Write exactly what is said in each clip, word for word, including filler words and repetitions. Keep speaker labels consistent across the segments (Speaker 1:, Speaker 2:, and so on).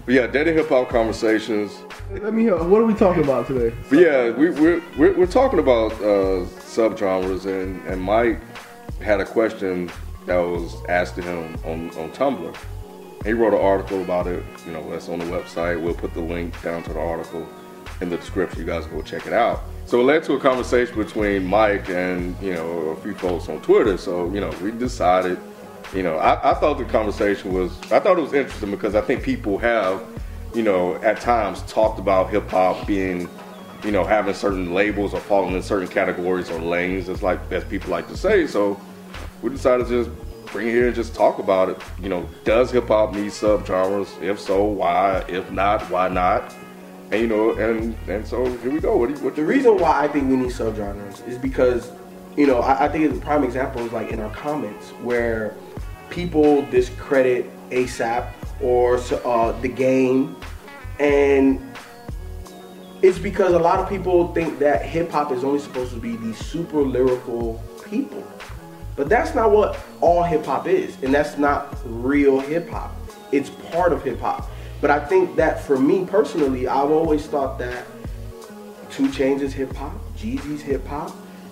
Speaker 1: But yeah, Dead Hip Hop Conversations.
Speaker 2: Let me hear. What are we talking about today?
Speaker 1: But yeah, we, we're, we're we're talking about uh, subgenres, and and Mike had a question that was asked to him on on Tumblr. He wrote an article about it. You know, that's on the website. We'll put the link down to the article in the description. You guys go check it out. So it led to a conversation between Mike and you know a few folks on Twitter. So you know we decided. You know, I, I thought the conversation was, I thought it was interesting because I think people have, you know, at times talked about hip hop being, you know, having certain labels or falling in certain categories or lanes, as like as people like to say. So we decided to just bring it here and just talk about it. You know, does hip hop need subgenres? If so, why? If not, why not? And you know, and and so here we go. What do you, what
Speaker 3: the reason why I think we need subgenres is because, you know, I, I think the prime example is like in our comments where people discredit ASAP or uh, the game, and it's because a lot of people think that hip hop is only supposed to be these super lyrical people, but that's not what all hip hop is, and that's not real hip hop. It's part of hip hop. But I think that for me personally, I've always thought that two Chainz is hip hop, Jeezy's hip hop,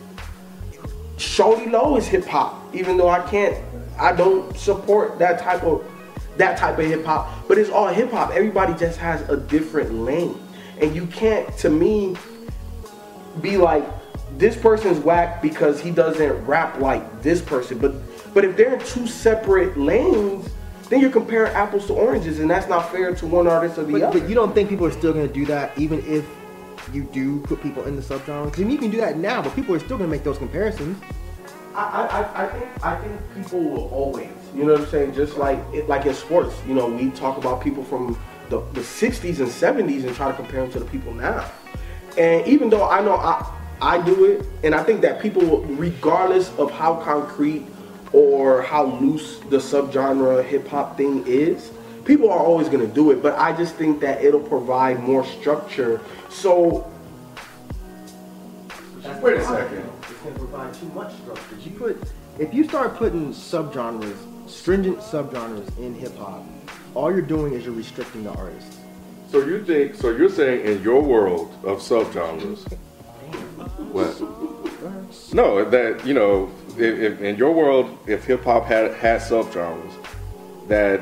Speaker 3: Shawty Lo is hip hop, even though I can't. I don't support that type of that type of hip hop, but it's all hip hop. Everybody just has a different lane, and you can't, to me, be like this person's whack because he doesn't rap like this person. But but if they're in two separate lanes, then you're comparing apples to oranges, and that's not fair to one artist or the
Speaker 4: but,
Speaker 3: other.
Speaker 4: But you don't think people are still going to do that, even if you do put people in the subgenre? Because I mean, you can do that now, but people are still going to make those comparisons.
Speaker 3: I, I, I think I think people will always, you know what I'm saying? Just like it, like in sports, you know, we talk about people from the, the sixties and seventies and try to compare them to the people now. And even though I know I I do it, and I think that people, regardless of how concrete or how loose the subgenre hip hop thing is, people are always going to do it. But I just think that it'll provide more structure. So
Speaker 1: wait a second.
Speaker 4: Can provide too much structure. You put, if you start putting subgenres, stringent subgenres in hip hop, all you're doing is you're restricting the artists.
Speaker 1: So you think? So you're saying in your world of subgenres, what? No, that you know, if, if in your world, if hip hop had had subgenres, that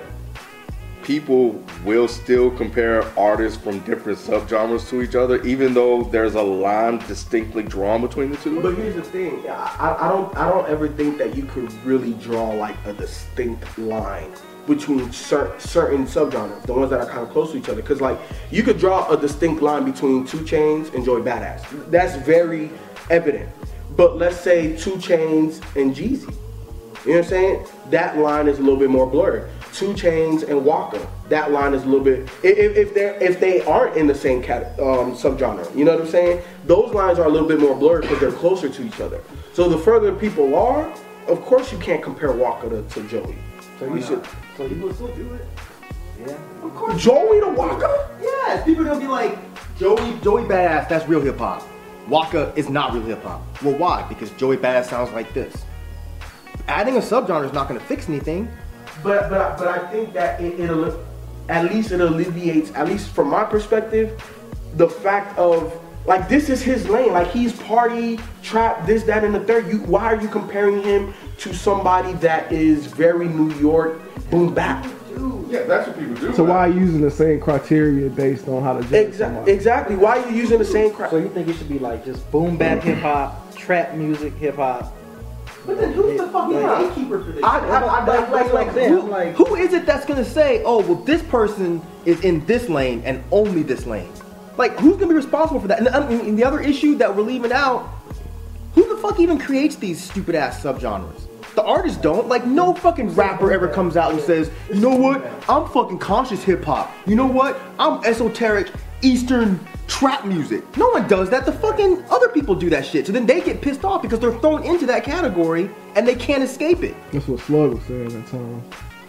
Speaker 1: people will still compare artists from different subgenres to each other, even though there's a line distinctly drawn between the two.
Speaker 3: But here's the thing: I, I don't, I don't ever think that you could really draw like a distinct line between cer- certain subgenres, the ones that are kind of close to each other. Because like you could draw a distinct line between two Chainz and Joey Badass. That's very evident. But let's say two Chainz and Jeezy. You know what I'm saying? That line is a little bit more blurred. two Chainz and Waka, that line is a little bit. If, if they if they aren't in the same cat, um, subgenre, you know what I'm saying? Those lines are a little bit more blurred because they're closer to each other. So the further people are, of course you can't compare Waka to, to Joey. So you should.
Speaker 4: So you will still do it. Yeah.
Speaker 3: Of course. Joey to Waka?
Speaker 4: Yeah. People are gonna be like, Joey, Joey Badass, that's real hip hop. Waka is not real hip hop. Well, why? Because Joey Badass sounds like this. Adding a subgenre is not gonna fix anything.
Speaker 3: But but but I think that it, it'll at least it alleviates, at least from my perspective, the fact of like this is his lane. Like he's party, trap, this, that, and the third. You why are you comparing him to somebody that is very New York boom bap?
Speaker 1: Yeah, that's what people do.
Speaker 2: So why are you using the same criteria based on how to judge
Speaker 3: Exactly.
Speaker 2: somebody?
Speaker 3: Exactly. Why are you using the same crap?
Speaker 5: So you think it should be like just boom bap hip hop, trap music hip hop?
Speaker 4: But then who's the fucking
Speaker 3: Yeah.
Speaker 4: gatekeeper for this?
Speaker 3: I, I, I,
Speaker 5: Like, like, like,
Speaker 4: who,
Speaker 5: I'm like,
Speaker 4: who is it that's gonna say, oh, well, this person is in this lane and only this lane? Like, who's gonna be responsible for that? And, and, and the other issue that we're leaving out, who the fuck even creates these stupid ass subgenres? The artists don't. Like, no fucking rapper ever comes out and says, you know what? I'm fucking conscious hip hop. You know what? I'm esoteric Eastern trap music. No one does that. The fucking other people do that shit. So then they get pissed off because they're thrown into that category and they can't escape it.
Speaker 2: That's what Slug was saying at the time.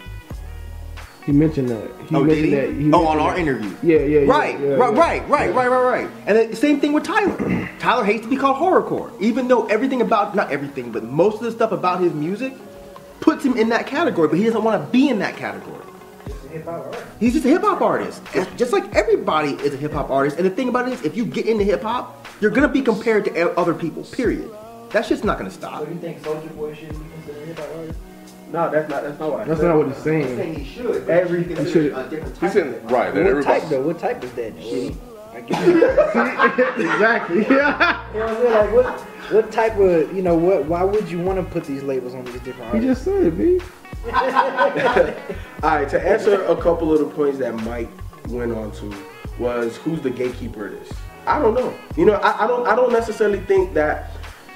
Speaker 2: He mentioned that. He
Speaker 4: Oh, did
Speaker 2: mentioned
Speaker 4: he?
Speaker 2: that. he
Speaker 4: Oh, on
Speaker 2: mentioned
Speaker 4: our
Speaker 2: that.
Speaker 4: interview.
Speaker 2: Yeah, yeah, yeah.
Speaker 4: Right,
Speaker 2: yeah,
Speaker 4: right,
Speaker 2: yeah.
Speaker 4: right, right, right, right, right. And the same thing with Tyler. Tyler hates to be called horrorcore, even though everything about, not everything, but most of the stuff about his music puts him in that category, but he doesn't want to be in that category.
Speaker 5: hip hop artist.
Speaker 4: He's just a hip hop artist. It's just like everybody is a hip hop artist. And the thing about it is, if you get into hip hop, you're gonna be compared to e- other people. Period. That shit's not gonna stop.
Speaker 5: So you think Soulja Boy should be considered a hip hop artist?
Speaker 3: No, that's not. That's not what I
Speaker 2: That's
Speaker 3: said.
Speaker 2: not what he's
Speaker 4: I'm
Speaker 2: saying.
Speaker 4: saying he should.
Speaker 3: Every-
Speaker 4: He should
Speaker 2: he should-
Speaker 4: a different
Speaker 1: He
Speaker 4: type
Speaker 1: said
Speaker 4: of hip hop.
Speaker 1: right that
Speaker 5: What
Speaker 1: everybody.
Speaker 5: type though? What type is that? Shitty. Like, you
Speaker 2: Exactly. Yeah.
Speaker 5: know what I'm saying? Like, what, what type of, you know, what? Why would you want to put these labels on these different
Speaker 2: He
Speaker 5: artists?
Speaker 2: just said it, B.
Speaker 3: All right, to answer a couple of the points that Mike went on to was who's the gatekeeper of this? I don't know. You know, I, I don't. I don't necessarily think that.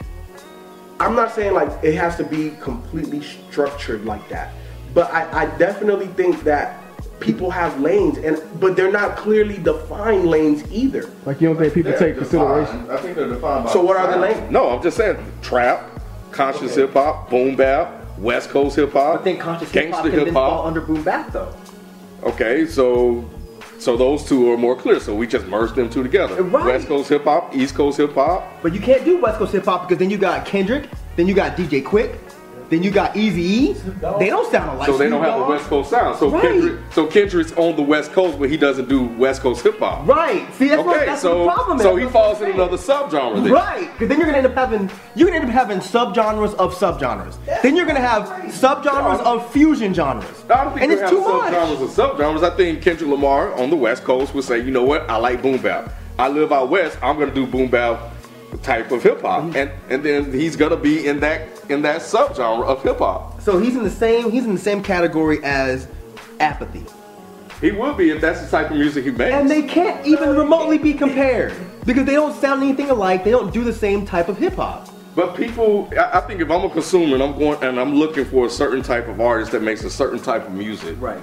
Speaker 3: I'm not saying like it has to be completely structured like that, but I, I definitely think that people have lanes, and but they're not clearly defined lanes either.
Speaker 2: Like you don't think people
Speaker 1: Yeah,
Speaker 2: take
Speaker 1: defined.
Speaker 2: consideration?
Speaker 1: I think they're defined by
Speaker 3: So what are the
Speaker 1: sound.
Speaker 3: lanes?
Speaker 1: No, I'm just saying trap, conscious
Speaker 3: Okay.
Speaker 1: hip hop, boom bap, West Coast hip hop,
Speaker 4: But then conscious hip hop
Speaker 1: gangster
Speaker 4: can
Speaker 1: hip
Speaker 4: then fall
Speaker 1: hop.
Speaker 4: under boom bap though.
Speaker 1: Okay, so so those two are more clear. So we just merged them two together.
Speaker 4: Right.
Speaker 1: West Coast hip hop, East Coast hip hop.
Speaker 4: But you can't do West Coast hip hop because then you got Kendrick, then you got D J Quick, then you got Eazy-E. They don't sound alike.
Speaker 1: So they don't
Speaker 4: Snoop
Speaker 1: have the
Speaker 4: Dogg.
Speaker 1: West Coast sound. So
Speaker 4: Right.
Speaker 1: Kendrick, so Kendrick's on the West Coast, but he doesn't do West Coast hip hop.
Speaker 4: Right. See, that's what
Speaker 1: Okay,
Speaker 4: that's
Speaker 1: so
Speaker 4: what the problem is.
Speaker 1: so he
Speaker 4: That's what I'm
Speaker 1: falls in
Speaker 4: saying.
Speaker 1: another subgenre then.
Speaker 4: Right, because then you're gonna end up having you're gonna end up having subgenres of subgenres. Then you're gonna have subgenres of fusion genres,
Speaker 1: I don't think
Speaker 4: and
Speaker 1: we
Speaker 4: it's
Speaker 1: have
Speaker 4: too much.
Speaker 1: subgenres of subgenres. I think Kendrick Lamar on the West Coast would say, you know what, I like boom bap. I live out west. I'm gonna do boom bap type of hip hop, and and then he's gonna be in that in that subgenre of hip hop.
Speaker 4: So he's in the same he's in the same category as Apathy,
Speaker 1: He would be if that's the type of music he makes.
Speaker 4: and they can't even remotely be compared because they don't sound anything alike. They don't do the same type of hip hop.
Speaker 1: But people, I I think if I'm a consumer and I'm going and I'm looking for a certain type of artist that makes a certain type of music,
Speaker 4: Right.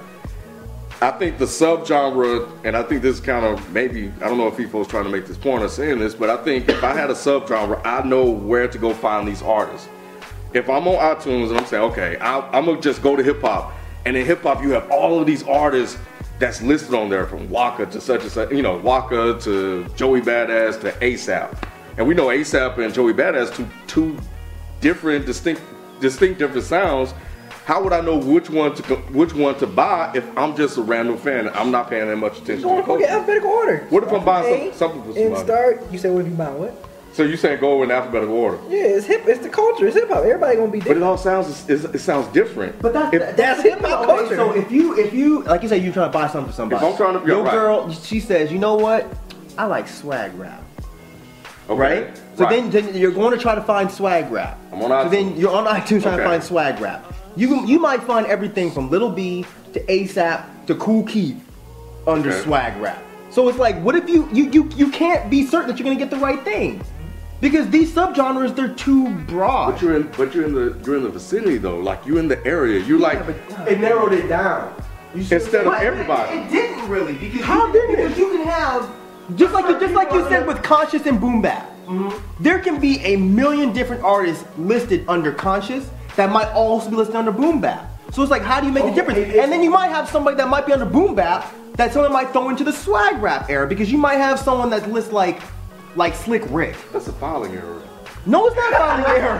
Speaker 1: I think the subgenre, and I think this is kind of maybe, I don't know if people's trying to make this point or saying this, but I think if I had a subgenre, I know where to go find these artists. If I'm on iTunes and I'm saying, okay, I, I'm gonna just go to hip hop, and in hip hop you have all of these artists that's listed on there, from Waka to such and such, you know, Waka to Joey Badass to ASAP, and we know ASAP and Joey Badass two two different, distinct, distinct different sounds. How would I know which one to co- which one to buy if I'm just a random fan and I'm not paying that much attention
Speaker 5: Go
Speaker 1: to the
Speaker 5: on, go get
Speaker 1: culture?
Speaker 5: alphabetical order.
Speaker 1: What if I'm buying
Speaker 5: A,
Speaker 1: some- something for
Speaker 5: and
Speaker 1: somebody?
Speaker 5: start? You say what if you buying what?
Speaker 1: So you saying go in alphabetical order?
Speaker 5: Yeah, it's hip. It's the culture. It's hip hop. Everybody gonna be
Speaker 1: But it
Speaker 5: different.
Speaker 1: all sounds it, it sounds different.
Speaker 4: But that's
Speaker 1: If-
Speaker 5: That's hip hop
Speaker 4: Okay,
Speaker 5: culture.
Speaker 4: So if you if you like you say you're trying to buy something for somebody,
Speaker 1: If I'm trying to- yeah,
Speaker 4: your
Speaker 1: right.
Speaker 4: girl she says, you know what, I like swag rap.
Speaker 1: okay,
Speaker 4: Right? So
Speaker 1: right.
Speaker 4: then, then you're going to try to find swag rap.
Speaker 1: I'm on
Speaker 4: So
Speaker 1: iTunes.
Speaker 4: then you're on iTunes trying to
Speaker 1: Okay.
Speaker 4: find swag rap. You you might find everything from Little B to ASAP to Cool Keith under
Speaker 1: Okay.
Speaker 4: swag rap. So it's like, what if you you you you can't be certain that you're gonna get the right thing? Because these subgenres, they're too broad.
Speaker 1: But you're in but you're in the you're in the vicinity though. Like you're in the area. You're like
Speaker 3: It narrowed it down. You see
Speaker 1: Instead of
Speaker 3: what I'm saying?
Speaker 1: everybody.
Speaker 4: It, it didn't really because
Speaker 3: How
Speaker 4: you,
Speaker 3: didn't
Speaker 4: because
Speaker 3: it?
Speaker 4: you can have just like you, just like you said with conscious and boom bap. There can be a million different artists listed under conscious that might also be listed under boom bap. So it's like, how do you make the
Speaker 3: Okay,
Speaker 4: difference?
Speaker 3: it- it-
Speaker 4: And then you might have somebody that might be under boom bap that someone might throw into the swag rap era because you might have someone that lists like like Slick Rick.
Speaker 1: that's a filing error.
Speaker 4: No, it's not filing error.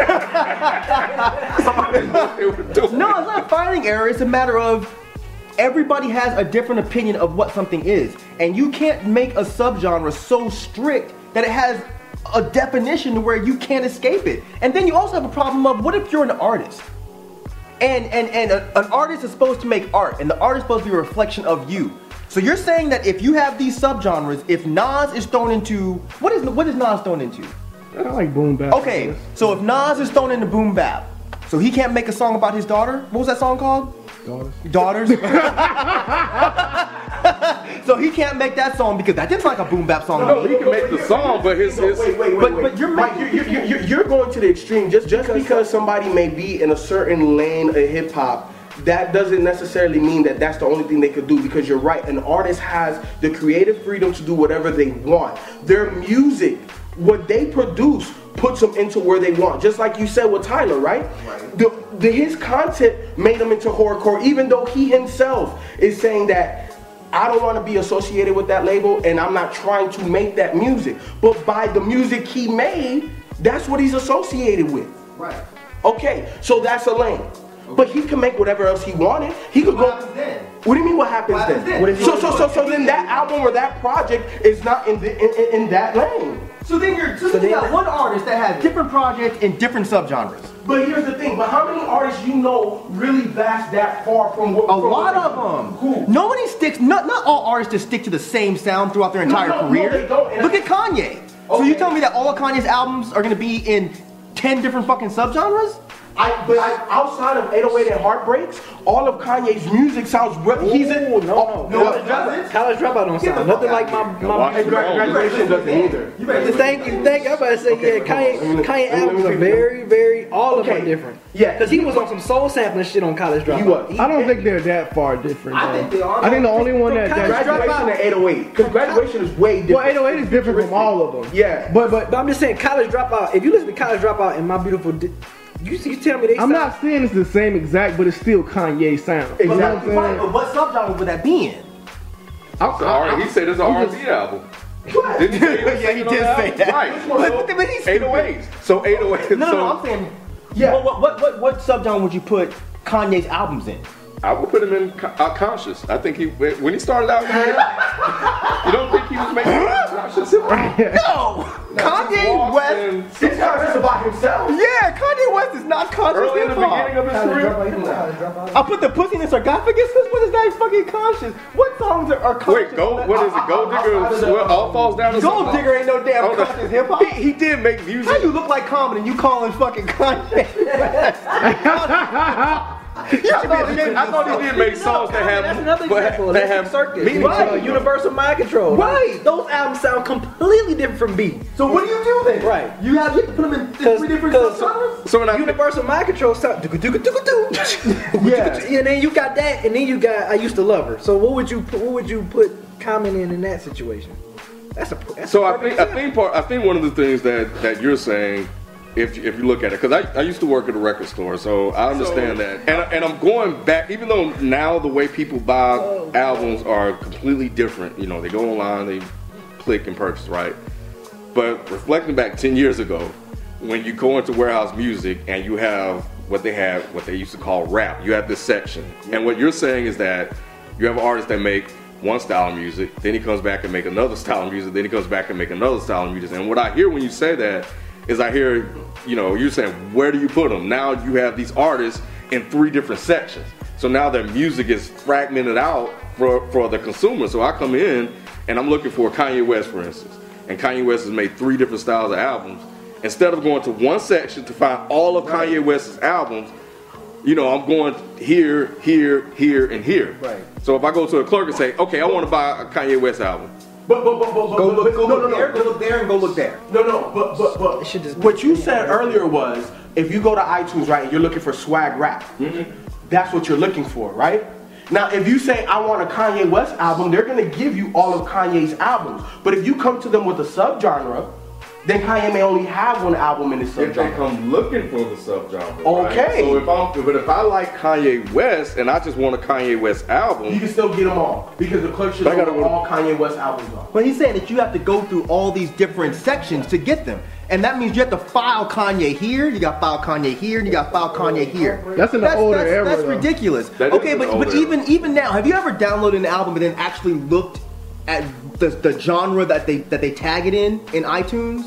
Speaker 1: They were doing.
Speaker 4: No, it's not filing error. It's a matter of everybody has a different opinion of what something is. And you can't make a subgenre so strict that it has a definition to where you can't escape it. And then you also have a problem of what if you're an artist? And and, and a, an artist is supposed to make art, and the art is supposed to be a reflection of you. So you're saying that if you have these subgenres, if Nas is thrown into what is what is Nas thrown into?
Speaker 2: I like boom bap.
Speaker 4: Okay, so if Nas is thrown into boom bap, so he can't make a song about his daughter? What was that song called?
Speaker 2: Daughters.
Speaker 4: Daughters. So he can't make that song because that didn't sound like a boom bap song.
Speaker 1: No, he can make the song, but his his
Speaker 3: Wait, wait, wait,
Speaker 4: But-
Speaker 3: wait.
Speaker 4: but you're
Speaker 3: Mike,
Speaker 4: making-
Speaker 3: you're, you're, you're, you're going to the extreme. Just just because somebody may be in a certain lane of hip hop, that doesn't necessarily mean that that's the only thing they could do. Because you're right, an artist has the creative freedom to do whatever they want. Their music, what they produce, puts them into where they want. Just like you said with Tyler, right? Right. The, the his content made him into horrorcore, even though he himself is saying that. I don't want to be associated with that label, and I'm not trying to make that music. But by the music he made, that's what he's associated with.
Speaker 4: Right.
Speaker 3: Okay, so that's a lane. But he can make whatever else he wanted. He could
Speaker 4: What
Speaker 3: go.
Speaker 4: happens then?
Speaker 3: What do you mean? What happens,
Speaker 4: What happens
Speaker 3: then?
Speaker 4: then?
Speaker 3: What if
Speaker 4: So-
Speaker 3: so, so, so, so then that album or that project is not in the, in, in, in that lane.
Speaker 4: So then you're so,
Speaker 5: So
Speaker 4: then you
Speaker 5: then-
Speaker 4: got one artist that has different projects in different subgenres.
Speaker 3: But here's the thing. But how many artists you know really vast that far from what?
Speaker 4: A
Speaker 3: from
Speaker 4: lot
Speaker 3: what
Speaker 4: of
Speaker 3: they-
Speaker 4: them.
Speaker 3: Who?
Speaker 4: Nobody sticks. Not not all artists just stick to the same sound throughout their entire
Speaker 3: no, no,
Speaker 4: career.
Speaker 3: they don't, and
Speaker 4: Look
Speaker 3: I-
Speaker 4: at Kanye. So you
Speaker 3: Okay.
Speaker 4: tell me that all of Kanye's albums are gonna be in ten different fucking subgenres?
Speaker 3: I, but I, outside of eight oh eight and Heartbreaks, all of Kanye's music sounds. Re- he's in.
Speaker 5: Ooh, no, no,
Speaker 3: no,
Speaker 5: College
Speaker 3: does
Speaker 5: Dropout-
Speaker 3: it?
Speaker 5: College Dropout don't
Speaker 4: Get the
Speaker 5: sound
Speaker 4: fuck
Speaker 5: nothing
Speaker 4: out
Speaker 5: like
Speaker 4: of
Speaker 5: my
Speaker 4: here.
Speaker 5: my.
Speaker 1: Watch
Speaker 3: Hey,
Speaker 1: it.
Speaker 3: gra- graduation doesn't either.
Speaker 4: You better
Speaker 5: Thank you, thank you. I'm about to say,
Speaker 3: Okay,
Speaker 5: yeah,
Speaker 3: but hold on. Let me
Speaker 5: Kanye,
Speaker 3: look-
Speaker 5: Kanye
Speaker 3: let me- let
Speaker 5: albums
Speaker 3: me
Speaker 5: are
Speaker 3: look-
Speaker 5: very, very, all of them
Speaker 3: Okay.
Speaker 5: are different.
Speaker 3: Yeah.
Speaker 5: Because he was on some soul sampling shit on College Dropout.
Speaker 3: He was.
Speaker 2: I don't think they're that far different.
Speaker 4: I
Speaker 2: though.
Speaker 4: think they are.
Speaker 2: I think the only one that,
Speaker 5: From
Speaker 2: that
Speaker 3: Graduation and eight oh eight. Because graduation is way different.
Speaker 2: well, eight oh eight is different from all of them.
Speaker 3: Yeah.
Speaker 2: But but
Speaker 5: But I'm just saying, College Dropout. If you listen to College Dropout and My Beautiful, Di- you, you tell me they.
Speaker 2: I'm
Speaker 5: sound-
Speaker 2: not saying it's the same exact, but it's still Kanye sound. You know what I'm
Speaker 3: Exactly.
Speaker 2: saying?
Speaker 4: Right, but what subgenre would that be in?
Speaker 2: I'm-
Speaker 1: It's a R-
Speaker 2: I'm-
Speaker 1: he said it's an
Speaker 2: I'm
Speaker 1: R and
Speaker 2: just-
Speaker 1: B album. Didn't he say he was
Speaker 4: Yeah, he
Speaker 1: singing on
Speaker 4: did
Speaker 1: the
Speaker 4: say
Speaker 1: album?
Speaker 4: that.
Speaker 1: Right.
Speaker 4: But- but he's
Speaker 1: eight oh eight. So eight oh eight.
Speaker 4: No, no,
Speaker 1: so
Speaker 4: no, I'm saying,
Speaker 3: Yeah.
Speaker 4: what, what, what, what subgenre would you put Kanye's albums in?
Speaker 1: I would put him in co- uh, conscious. I think he when he started out, you don't think he was making conscious?
Speaker 4: No! Kanye West.
Speaker 3: He's conscious about himself.
Speaker 4: Yeah, Kanye West is not conscious
Speaker 1: Early in the
Speaker 4: hip-hop.
Speaker 1: beginning of his
Speaker 5: College
Speaker 1: career.
Speaker 5: Dropout, you know College Dropout.
Speaker 4: I put the pussy in the sarcophagus. What is that fucking conscious? What songs are, are conscious?
Speaker 1: Wait, go. What is it? Gold Digger. Well, all falls down to
Speaker 4: Gold
Speaker 1: something?
Speaker 4: Digger ain't no damn
Speaker 1: Oh, no.
Speaker 4: conscious hip hop.
Speaker 1: He, he did make music.
Speaker 4: How you look like Common and you calling fucking Kanye West? You
Speaker 1: I thought he did, I thought he did make songs that have,
Speaker 5: That's another
Speaker 1: but
Speaker 5: example.
Speaker 1: that
Speaker 5: Electric
Speaker 1: have
Speaker 5: Circus.
Speaker 1: meaning.
Speaker 5: Right.
Speaker 1: to them.
Speaker 5: Universal Mind Control.
Speaker 4: Right.
Speaker 5: Those albums sound completely different from B.
Speaker 4: So what do you do then?
Speaker 5: Right.
Speaker 4: You have you have to put them in
Speaker 5: Cause-
Speaker 4: three different
Speaker 5: cause-
Speaker 4: subgenres?
Speaker 1: So when I
Speaker 5: Universal Mind Control sound.
Speaker 4: Yeah.
Speaker 5: And then you got that, and then you got I Used to Love Her. So what would you put, what would you put Common in in that situation? That's a. That's
Speaker 1: So
Speaker 5: a
Speaker 1: I
Speaker 5: perfect
Speaker 1: think I
Speaker 5: example.
Speaker 1: think part I think one of the things that that you're saying, if if you look at it, because I, I used to work at a record store, so I understand that, and and I'm going back, even though now the way people buy albums are completely different. You know, they go online, they click and purchase, right? But reflecting back ten years ago, when you go into Warehouse Music and you have what they have, what they used to call rap, you have this section, and what you're saying is that you have artists that make one style of music, then he comes back and make another style of music, then he comes back and make another style of music. And what I hear when you say that is I hear, you know, you're saying, where do you put them? Now you have these artists in three different sections. So now their music is fragmented out for, for the consumer. So I come in and I'm looking for Kanye West, for instance. And Kanye West has made three different styles of albums. Instead of going to one section to find all of Kanye West's albums, you know, I'm going here, here, here, and here.
Speaker 5: Right.
Speaker 1: So if I go to a clerk and say, okay, I want to buy a Kanye West album.
Speaker 3: But but but but, but
Speaker 4: Go
Speaker 3: but,
Speaker 4: look, go
Speaker 3: no,
Speaker 4: look
Speaker 3: no,
Speaker 4: there,
Speaker 3: no.
Speaker 4: go look there, and go look there.
Speaker 3: No, no, but but but
Speaker 5: It should just be-
Speaker 3: what you said earlier was if you go to iTunes, right, and you're looking for swag rap, that's what you're looking for, right? Now, if you say I want a Kanye West album, they're gonna give you all of Kanye's albums. But if you come to them with a subgenre, then Kanye may only have one album in his
Speaker 1: If they
Speaker 3: subgenre.
Speaker 1: come looking for the subgenre.
Speaker 3: Okay.
Speaker 1: Right? So if I'm, but if I like Kanye West and I just want a Kanye West
Speaker 3: You
Speaker 1: album,
Speaker 3: can still get them all because the clerk should
Speaker 1: But I
Speaker 3: know
Speaker 1: gotta
Speaker 3: what
Speaker 1: go-
Speaker 3: all Kanye West albums are.
Speaker 4: But he's saying that you have to go through all these different sections to get them. And that means you have to file Kanye here, you got file Kanye here, and you got file Kanye here.
Speaker 2: That's in the older
Speaker 4: that's,
Speaker 2: era,
Speaker 4: That's
Speaker 2: though.
Speaker 4: ridiculous.
Speaker 1: That is
Speaker 4: okay,
Speaker 1: in
Speaker 4: but,
Speaker 1: the
Speaker 4: but
Speaker 1: older
Speaker 4: even even now, have you ever downloaded an album and then actually looked at the, the genre that they that they tag it in in iTunes?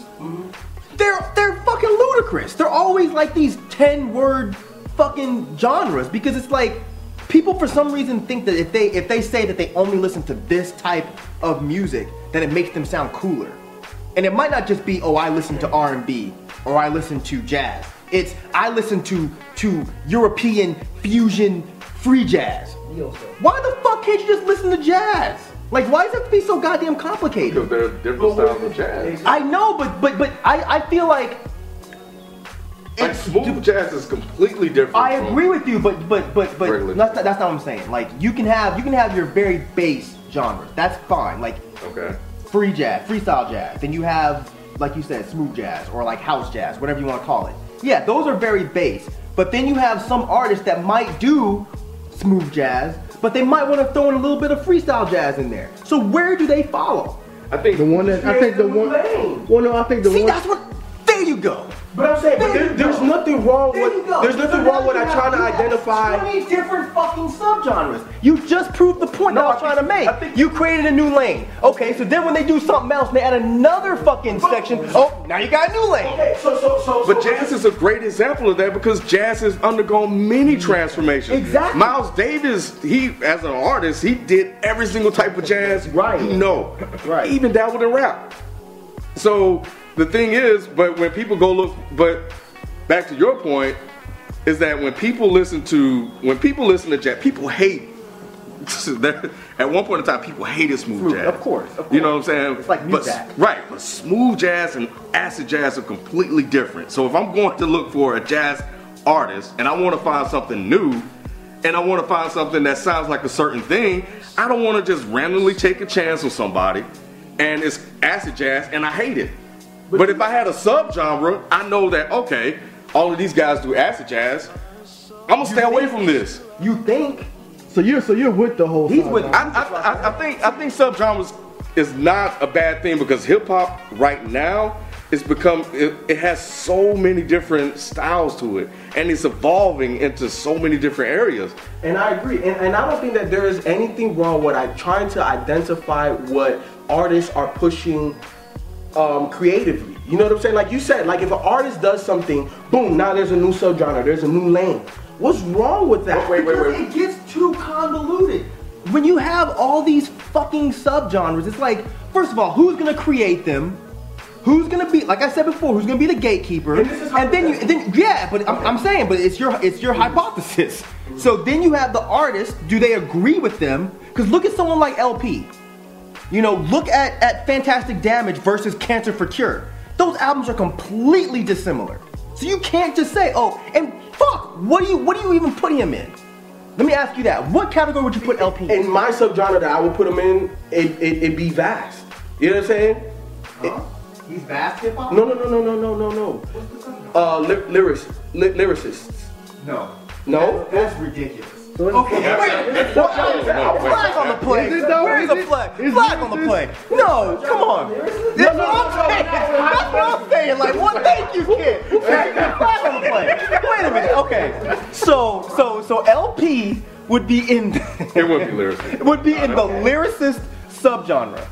Speaker 4: They're they're fucking ludicrous. They're always like these ten word fucking genres because it's like people for some reason think that if they if they say that they only listen to this type of music, then it makes them sound cooler. And it might not just be, oh, I listen to R and B or I listen to jazz. It's I listen to to European fusion free jazz. Why the fuck can't you just listen to jazz? Like, why does it have to be so goddamn complicated?
Speaker 1: because there are different styles of jazz.
Speaker 4: I know, but but but I, I feel like
Speaker 1: Like
Speaker 4: it's
Speaker 1: smooth jazz is completely different.
Speaker 4: I
Speaker 1: from-
Speaker 4: agree with you, but but but but
Speaker 1: Regular
Speaker 4: that's not, that's not what I'm saying. Like you can have you can have your very base genres. That's fine. Like
Speaker 1: Okay.
Speaker 4: free jazz, freestyle jazz. Then you have, like you said, smooth jazz or like house jazz, whatever you want to call it. Yeah, those are very base. But then you have some artists that might do smooth jazz, but they might want to throw in a little bit of freestyle jazz in there. So where do they follow?
Speaker 1: I think
Speaker 2: The one that I think the one. Well, no, I think the
Speaker 4: See,
Speaker 2: one.
Speaker 4: that's what. There you go.
Speaker 3: But I'm saying, but
Speaker 4: There
Speaker 3: there,
Speaker 4: you
Speaker 3: there's
Speaker 4: go.
Speaker 3: nothing wrong
Speaker 4: There
Speaker 3: with
Speaker 4: you go.
Speaker 3: there's nothing
Speaker 4: So
Speaker 3: wrong
Speaker 4: now
Speaker 3: with
Speaker 4: you
Speaker 3: I
Speaker 4: have-
Speaker 3: trying to
Speaker 4: you have
Speaker 3: identify.
Speaker 4: twenty different fucking subgenres. You just proved the point
Speaker 3: No,
Speaker 4: that I was
Speaker 3: I
Speaker 4: trying to
Speaker 3: think-
Speaker 4: make.
Speaker 3: I think-
Speaker 4: You created a new lane. Okay, so then when they do something else, they add another fucking section. Oh, now you got a new lane.
Speaker 3: Okay, so so so.
Speaker 1: But
Speaker 3: so,
Speaker 1: jazz is a great example of that because jazz has undergone many transformations.
Speaker 4: Exactly.
Speaker 1: Miles Davis, he as an artist, he did every single type of jazz
Speaker 3: Right.
Speaker 1: you know.
Speaker 3: Right.
Speaker 1: He even dabbled in rap. So the thing is, but when people go look, but back to your point, is that when people listen to when people listen to jazz, people hate. At one point in time, people hated smooth,
Speaker 4: Smooth,
Speaker 1: jazz.
Speaker 4: of course, of
Speaker 1: You know what I'm saying?
Speaker 4: It's like
Speaker 1: But-
Speaker 4: Muzak.
Speaker 1: Right, but smooth jazz and acid jazz are completely different. So if I'm going to look for a jazz artist and I want to find something new, and I want to find something that sounds like a certain thing, I don't want to just randomly take a chance on somebody and it's acid jazz and I hate it. But, if I had a subgenre, I know that, okay, all of these guys do acid jazz. I'm gonna stay away from this.
Speaker 4: You think
Speaker 2: So you're so you're with the whole.
Speaker 4: he's
Speaker 2: song,
Speaker 4: with?
Speaker 2: right?
Speaker 1: I, I, I, I think I think subgenres is not a bad thing because hip hop right now it's become it, it has so many different styles to it and it's evolving into so many different areas.
Speaker 3: And I agree. And, and I don't think that there is anything wrong with I trying to identify what artists are pushing um, creatively. You know what I'm saying? Like you said, like if an artist does something, boom, now there's a new subgenre, there's a new lane. What's wrong with that?
Speaker 1: Wait, wait,
Speaker 4: Because
Speaker 1: wait.
Speaker 4: it gets too convoluted. When you have all these fucking subgenres, it's like, first of all, who's gonna create them? Who's gonna be, like I said before, who's gonna be the gatekeeper?
Speaker 3: And this is
Speaker 4: And then you, and then yeah, but I'm, I'm saying, but it's your, it's your hypothesis. So then you have the artist. Do they agree with them? Because look at someone like L P. You know, look at at Fantastic Damage versus Cancer for Cure. Those albums are completely dissimilar. So you can't just say, oh, and fuck, what do you, what do you even put him in? Let me ask you that. What category would you put L P in?
Speaker 3: In my subgenre that I would put him in, it, it, it'd be vast. You know what I'm saying?
Speaker 4: Huh? He's vast hip hop?
Speaker 3: No, no, no, no, no, no, no, no. Uh, ly- lyrics, ly- lyricists.
Speaker 4: No.
Speaker 3: No?
Speaker 4: That's ridiculous.
Speaker 5: So it's-
Speaker 4: Okay, wait.
Speaker 1: No, no, wait.
Speaker 4: Flag on the play.
Speaker 2: Is it though?
Speaker 4: Where's
Speaker 2: Is
Speaker 4: the
Speaker 2: it?
Speaker 4: flag?
Speaker 2: Is
Speaker 4: Flag on the
Speaker 2: it?
Speaker 4: play. No, come on. That's what I'm saying. That's what I'm saying. Like, what? Thank you, kid. Flag on the play. Wait a minute. Okay. So, so, so L P would be in.
Speaker 1: It would be lyricist.
Speaker 4: Would be in the lyricist subgenre.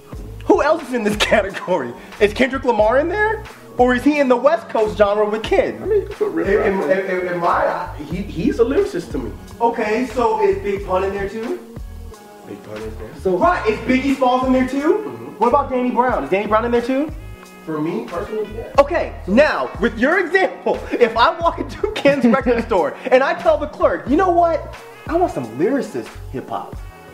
Speaker 4: Who else is in this category? Is Kendrick Lamar in there? Or is he in the West Coast genre with Kid?
Speaker 3: In, in, in, in my, he, he's a lyricist to me.
Speaker 4: Okay, so is Big Pun in there too?
Speaker 3: Big Pun is there.
Speaker 5: So
Speaker 4: Right, is Biggie Smalls in there too? What about Danny Brown? Is Danny Brown in there too?
Speaker 3: For me, personally, yeah.
Speaker 4: Okay, now, with your example, if I walk into Ken's record store and I tell the clerk, you know what? I want some lyricist hip hop.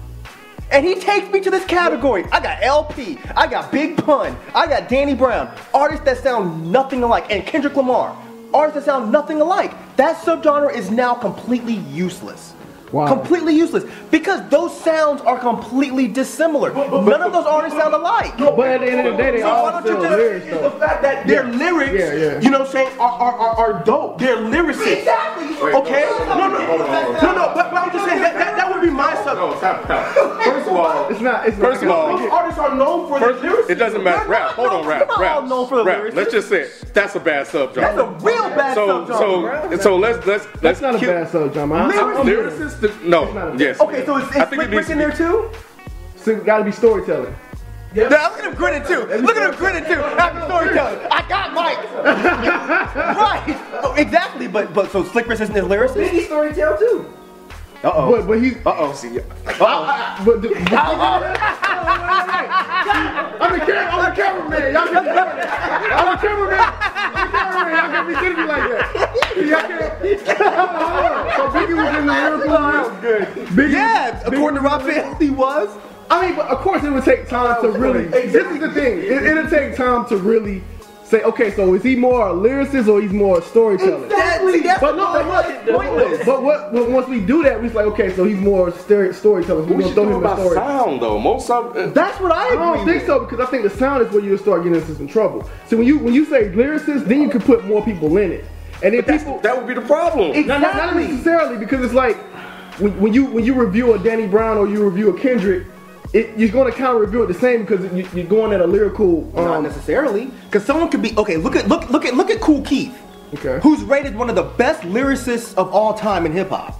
Speaker 4: And he takes me to this category. I got L P, I got Big Pun, I got Danny Brown, artists that sound nothing alike, and Kendrick Lamar, artists that sound nothing alike. That subgenre is now completely useless.
Speaker 2: Wow.
Speaker 4: Completely useless. Because those sounds are completely dissimilar. None of those artists sound alike.
Speaker 2: But at the end of the day, they
Speaker 3: So why
Speaker 2: all
Speaker 3: don't you
Speaker 2: still
Speaker 3: just,
Speaker 2: lyrics
Speaker 3: it's the
Speaker 2: though.
Speaker 3: fact that their
Speaker 2: Yeah.
Speaker 3: lyrics,
Speaker 2: Yeah, yeah.
Speaker 3: you know what I'm saying, are, are, are, are dope. They're lyricists.
Speaker 4: Exactly.
Speaker 3: Okay? No, no, no, no, but, but I'm just saying, that, that, that would be my subject.
Speaker 1: First of all,
Speaker 2: It's not. It's not.
Speaker 1: First of all,
Speaker 3: Those artists are known for
Speaker 1: First,
Speaker 3: their lyrics.
Speaker 1: it doesn't matter. Rap, hold on, rap,
Speaker 4: We're not
Speaker 1: rap,
Speaker 4: all known for the
Speaker 1: rap.
Speaker 4: lyrics.
Speaker 1: Let's just say it. That's a bad subgenre.
Speaker 4: That's a real bad
Speaker 1: so,
Speaker 4: subgenre.
Speaker 1: so, so let's let's let's
Speaker 2: That's not a
Speaker 1: kill-
Speaker 2: bad subgenre. I'm- I'm- I'm-
Speaker 1: Lyricist, to- no,
Speaker 2: not a-
Speaker 1: yes.
Speaker 4: Okay, so is,
Speaker 1: I
Speaker 4: is
Speaker 1: think
Speaker 4: Slick
Speaker 1: it needs
Speaker 4: Rick
Speaker 1: to
Speaker 4: in
Speaker 1: be-
Speaker 4: there too?
Speaker 2: So it got to be storytelling.
Speaker 4: Yeah, look at him grinning too. Look at him grinning too. After storytelling, I got Mike. Right. Oh, exactly. But but so Slick Rick isn't a lyricist.
Speaker 5: Biggie storytell too.
Speaker 4: Uh oh.
Speaker 2: But but he's.
Speaker 1: Uh oh, see,
Speaker 2: But the, I'm the cam- I'm the cameraman. Y'all can I'm the cameraman. I'm the cameraman. Y'all can't be kidding me like that. Y'all can't. So Biggie was in the lyrical. That was good. Biggie,
Speaker 4: Yeah, according to Raphael, he was.
Speaker 2: I mean, but of course, it would take time to really. This is the thing. It, it'll take time to really say, okay, so is he more a lyricist or he's more a storyteller?
Speaker 4: Exactly. That's
Speaker 2: But no, but what?
Speaker 4: pointless.
Speaker 2: But what? But once we do that, we just like, okay, so he's more story, storyteller. We're
Speaker 1: we
Speaker 2: gonna
Speaker 1: should
Speaker 2: throw
Speaker 1: do
Speaker 2: him a
Speaker 1: about
Speaker 2: story.
Speaker 1: sound though. Most of uh,
Speaker 4: That's what I
Speaker 2: I
Speaker 4: agree
Speaker 2: don't think
Speaker 4: with.
Speaker 2: so because I think the sound is where you start getting into some trouble. So when you when you say lyricist, then you can put more people in it, and then
Speaker 1: that's,
Speaker 2: people.
Speaker 1: that would be the problem.
Speaker 2: Not, not, not necessarily because it's like when, when you when you review a Danny Brown or you review a Kendrick, it, you're going to kind of review it the same because you, you're going at a lyrical. Um,
Speaker 4: Not necessarily, because someone could be okay. Look at look look at look at Kool Keith,
Speaker 2: Okay.
Speaker 4: who's rated one of the best lyricists of all time in hip hop.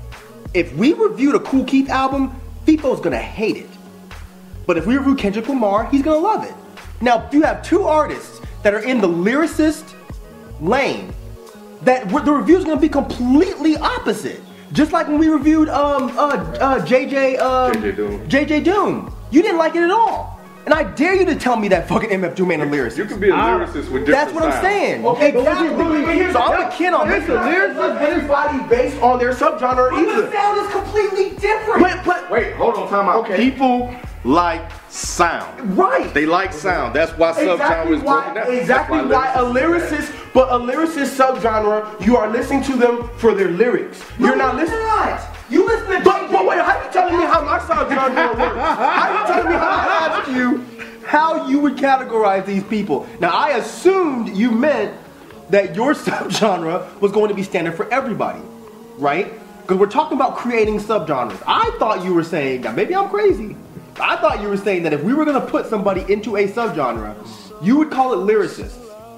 Speaker 4: If we review the Kool Keith album, FIFO's gonna hate it. But if we review Kendrick Lamar, he's gonna love it. Now, you have two artists that are in the lyricist lane, that the review's gonna be completely opposite. Just like when we reviewed um uh uh J J um
Speaker 1: J J Doom.
Speaker 4: J J Doom. You didn't like it at all. And I dare you to tell me that fucking M F Doom ain't a lyricist.
Speaker 1: You can be a lyricist with different
Speaker 4: That's what I'm
Speaker 1: sounds.
Speaker 4: saying.
Speaker 3: Okay, but
Speaker 4: exactly.
Speaker 3: but wait, wait, here's
Speaker 4: So I'm
Speaker 3: the-
Speaker 4: a kid on this.
Speaker 3: It's a lyricist, but everybody based on their subgenre
Speaker 4: But the
Speaker 3: either.
Speaker 4: sound is completely different.
Speaker 3: But, but,
Speaker 1: Wait, hold on, time out.
Speaker 3: Okay.
Speaker 1: People like sound.
Speaker 3: right.
Speaker 1: They like sound. That's why subgenre
Speaker 3: Exactly
Speaker 1: is
Speaker 3: why,
Speaker 1: broken down.
Speaker 3: exactly
Speaker 1: That's
Speaker 3: why a
Speaker 1: lyricists-
Speaker 3: lyricist, but a lyricist subgenre, you are listening to them for their lyrics. You're not listening.
Speaker 4: You listen to
Speaker 3: But, but wait, how you telling me how my subgenre works? How you telling me how I
Speaker 4: asked you how you would categorize these people. Now, I assumed you meant that your subgenre was going to be standard for everybody, right? Because we're talking about creating subgenres. I thought you were saying, now maybe I'm crazy. I thought you were saying that if we were going to put somebody into a subgenre, you would call it lyricist.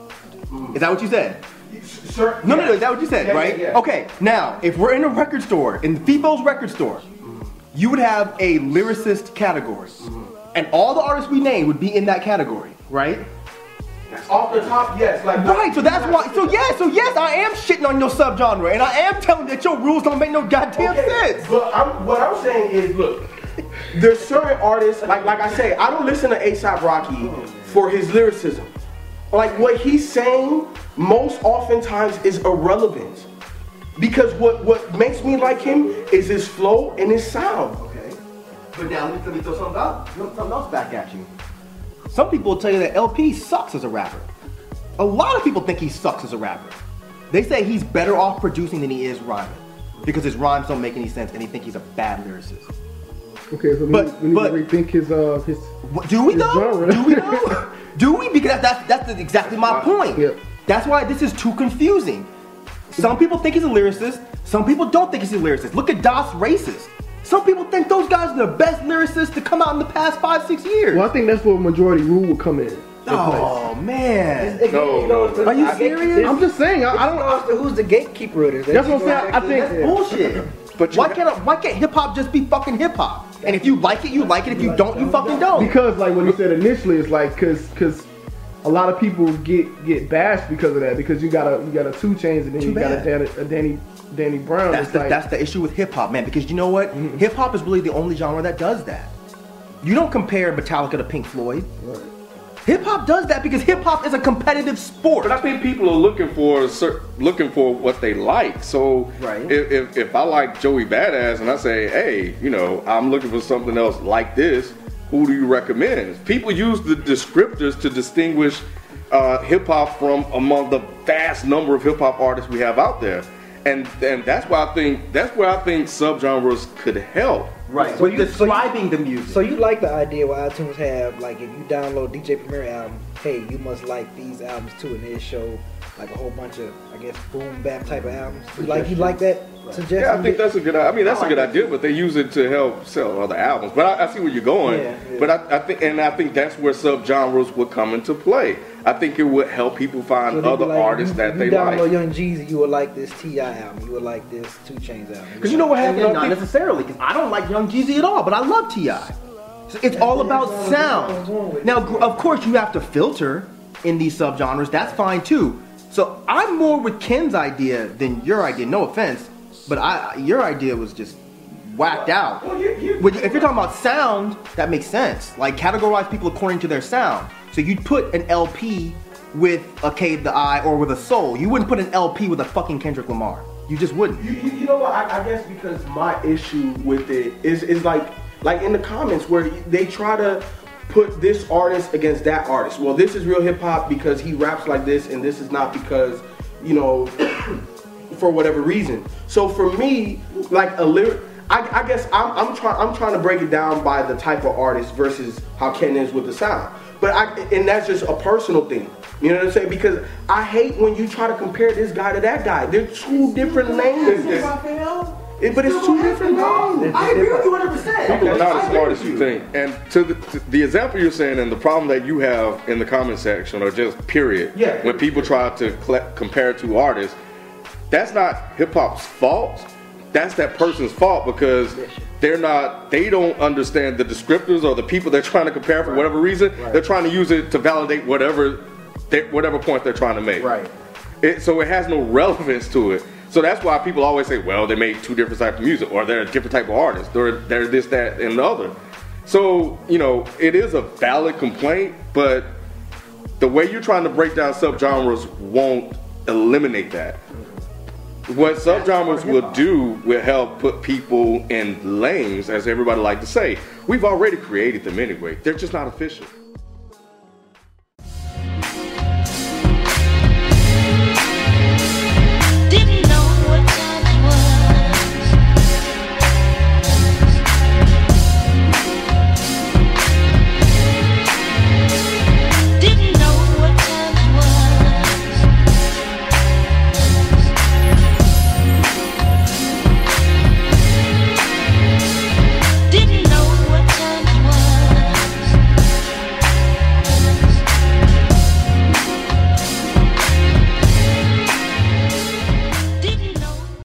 Speaker 4: Is that what you said?
Speaker 3: Sir,
Speaker 4: No, no, no, is that what you said,
Speaker 3: Yeah,
Speaker 4: right?
Speaker 3: yeah, yeah.
Speaker 4: Okay, now, if we're in a record store, in FIFO's record store, you would have a lyricist category. And all the artists we name would be in that category, right?
Speaker 3: Off the top, yes. Like
Speaker 4: Right, so that's why, so yes, so yes, I am shitting on your subgenre, and I am telling you that your rules don't make no goddamn
Speaker 3: Okay,
Speaker 4: sense.
Speaker 3: but I'm, what I'm saying is, look, there's certain artists, like like I say, I don't listen to A$AP Rocky for his lyricism. Like what he's saying, most oftentimes is irrelevant. Because what, what makes me like him is his flow and his sound.
Speaker 4: Okay, but now let me, let me throw something, out, something else back at you. Some people will tell you that L P sucks as a rapper. A lot of people think he sucks as a rapper. They say he's better off producing than he is rhyming because his rhymes don't make any sense, and they think he's a bad lyricist.
Speaker 2: Okay, so we,
Speaker 4: But-
Speaker 2: need, we need
Speaker 4: but-
Speaker 2: to rethink his uh his.
Speaker 4: What, do we
Speaker 2: his
Speaker 4: though?
Speaker 2: genre.
Speaker 4: Do we though? Do we? Because that's that's, that's exactly my point.
Speaker 2: Yep.
Speaker 4: That's why this is too confusing. Some people think he's a lyricist. Some people don't think he's a lyricist. Look at Das Racist. Some people think those guys are the best lyricists to come out in the past five, six years.
Speaker 2: Well, I think that's where majority rule would come in. in
Speaker 4: Oh man.
Speaker 5: It-
Speaker 1: No,
Speaker 5: it goes
Speaker 1: no.
Speaker 5: to-
Speaker 4: Are you
Speaker 5: I get-
Speaker 4: serious?
Speaker 5: it-
Speaker 2: I'm just saying. I, I don't.
Speaker 5: it goes to who's the gatekeeper of this?
Speaker 2: That's what I'm saying. I think-
Speaker 4: That's bullshit.
Speaker 1: But
Speaker 4: why
Speaker 1: you-
Speaker 4: can't why can't hip hop just be fucking hip hop? And if you like it, you like it. If you don't, you fucking don't.
Speaker 2: Because like what you said initially, it's like because because a lot of people get get bashed because of that. Because you got a you got a two chains and then
Speaker 4: Too
Speaker 2: you got a
Speaker 4: bad.
Speaker 2: Danny, a Danny Danny Brown.
Speaker 4: That's
Speaker 2: it's
Speaker 4: the
Speaker 2: like,
Speaker 4: that's the issue with hip hop, man. Because you know what?
Speaker 2: Mm-hmm.
Speaker 4: Hip hop is really the only genre that does that. You don't compare Metallica to Pink Floyd.
Speaker 2: Right.
Speaker 4: Hip hop does that because hip hop is a competitive sport.
Speaker 1: But I think people are looking for a cer- looking for what they like. So
Speaker 4: Right.
Speaker 1: if, if if I like Joey Badass and I say, hey, you know, I'm looking for something else like this, who do you recommend? People use the descriptors to distinguish uh, hip hop from among the vast number of hip hop artists we have out there, and and that's why I think that's where I think subgenres could help.
Speaker 4: Right.
Speaker 5: So
Speaker 4: With
Speaker 5: you- so you-
Speaker 4: describing the music.
Speaker 5: So you like the idea where iTunes have, like, if you download D J Premier album, hey, you must like these albums too, and they show like a whole bunch of, I guess, boom bap type of albums. You like you like that suggestion?
Speaker 1: Yeah, I think that's a good. I mean, that's
Speaker 4: I
Speaker 1: a good
Speaker 4: like
Speaker 1: idea, but they use it to help sell other albums. But I, I see where you're going.
Speaker 5: Yeah, yeah.
Speaker 1: But I, I think, and I think that's where subgenres would come into play. I think it would help people find
Speaker 5: So they be
Speaker 1: other
Speaker 5: like,
Speaker 1: artists
Speaker 5: you,
Speaker 1: that
Speaker 5: you
Speaker 1: they
Speaker 5: download
Speaker 1: like.
Speaker 5: Young Jeezy, you would like this T I album, you would like this Two Chainz album.
Speaker 1: Because you know what
Speaker 4: And
Speaker 1: happened?
Speaker 4: then
Speaker 1: I
Speaker 4: not
Speaker 1: think-
Speaker 4: necessarily, because I don't like Young Jeezy at all, but I love T I. So it's all about sound. Now, gr- of course, you have to filter in these subgenres. That's fine too. So I'm more with Ken's idea than your idea. No offense, but I your idea was just whacked out.
Speaker 3: Well, you- you-
Speaker 4: When you- if you're talking about sound, that makes sense. Like categorize people according to their sound. So you'd put an L P with a Cave the Eye or with a Soul. You wouldn't put an L P with a fucking Kendrick Lamar. You just wouldn't.
Speaker 3: You, you, you know what? I, I guess because my issue with it is is like like in the comments where they try to put this artist against that artist. Well, this is real hip hop because he raps like this, and this is not because, you know, for whatever reason. So for me, like a lyric, I, I guess I'm, I'm trying I'm trying to break it down by the type of artist versus how Ken is with the sound. But I and that's just a personal thing. You know what I'm saying? Because I hate when you try to compare this guy to that guy. They're two different lanes.
Speaker 1: It's-
Speaker 3: It, but it's two different lanes.
Speaker 2: I agree with you one hundred percent.
Speaker 1: People are not as smart as you think. And to the, to the example you're saying, and the problem that you have in the comment section, or just period,
Speaker 3: Yeah.
Speaker 1: when people try to cl- compare two artists, that's not hip hop's fault. That's that person's fault because they're not, they don't understand the descriptors or the people they're trying to compare for whatever reason. They're trying to use it to validate whatever, they, whatever point they're trying to make.
Speaker 3: Right.
Speaker 1: It, so it has no relevance to it. So that's why people always say, well, they made two different types of music, or they're a different type of artist, or they're this, that, and the other. So, you know, it is a valid complaint, but the way you're trying to break down subgenres won't eliminate that. What subgenres will do will help put people in lanes, as everybody like to say. We've already created them anyway. They're just not official.